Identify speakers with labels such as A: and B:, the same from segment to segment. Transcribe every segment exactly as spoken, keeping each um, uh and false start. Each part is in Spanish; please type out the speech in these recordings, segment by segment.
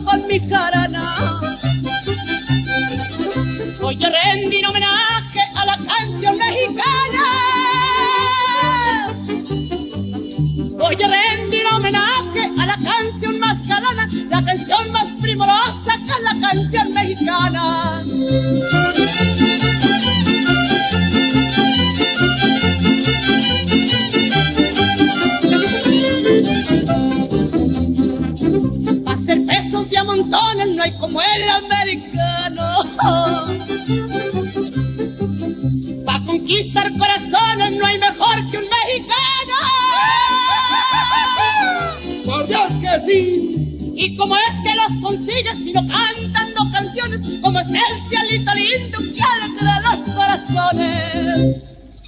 A: con mi jarana. Voy a rendir homenaje a la canción mexicana. Voy a rendir homenaje a la canción más galana, la canción más primorosa que es la canción mexicana. Para hacer pesos de a montones no hay como el americano. Para conquistar corazones no hay mejor que un mexicano.
B: ¡Por Dios que sí!
A: Y como es que los consigues sino cantando canciones, como es el cielito lindo que alegra los corazones.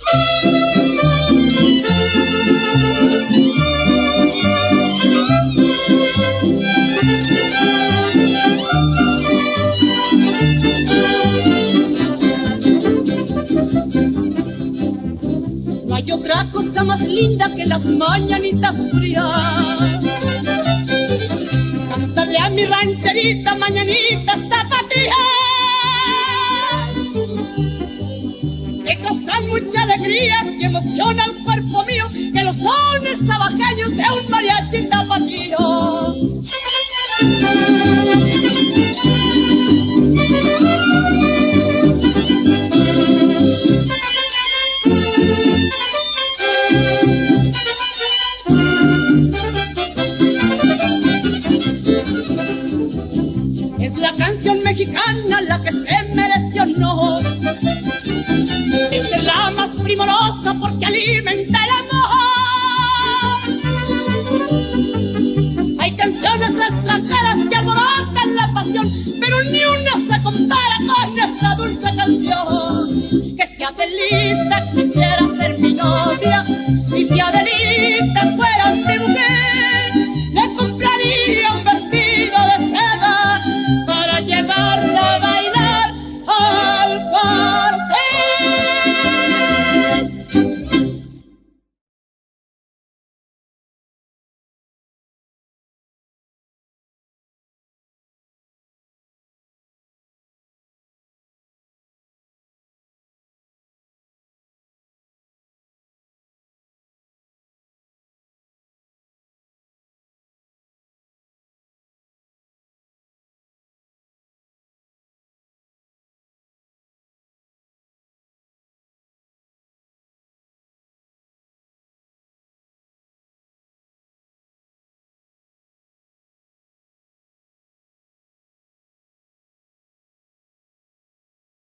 A: No hay otra cosa más linda que las mañanitas frías. Cantarle a mi rancherita mañanitas zapatillas que causan mucha alegría y emociona al cuerpo mío, que los sones sabajeños de un mariachi tapatío. Es la canción mexicana la que se mereció honor. Es la más primorosa porque alimenta el amor.